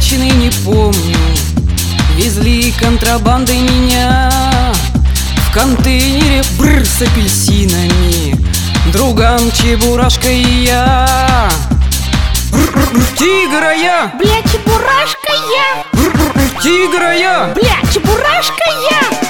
Заречный не помню, везли контрабандой меня в контейнере с апельсинами, друган Чебурашка и я. Тигра я, бля, Чебурашка я, тигра я, бля, Чебурашка я.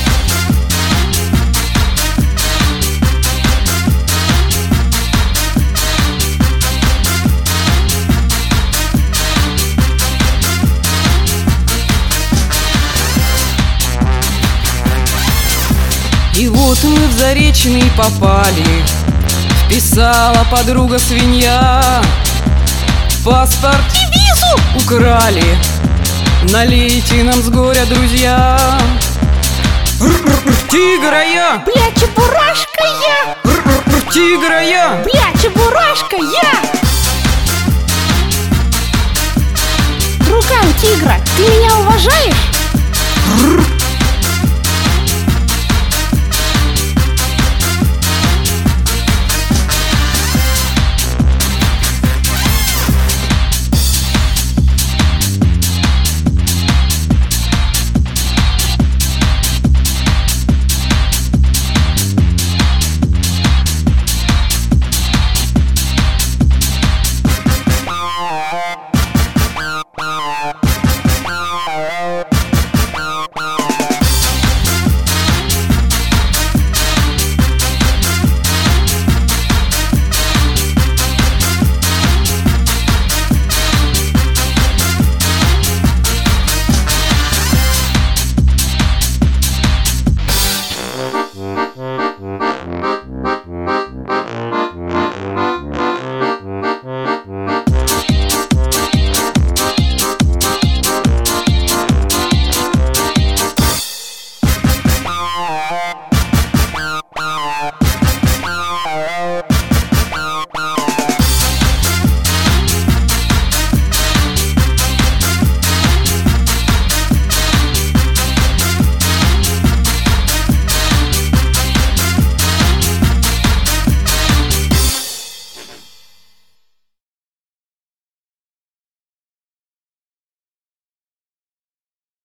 И вот мы в Заречный попали, вписала подруга свинья, паспорт И визу украли, налейте нам с горя, друзья. Тигра я, бля, Чебурашка я, тигра я, бля, Чебурашка я. Друган Тигра, ты меня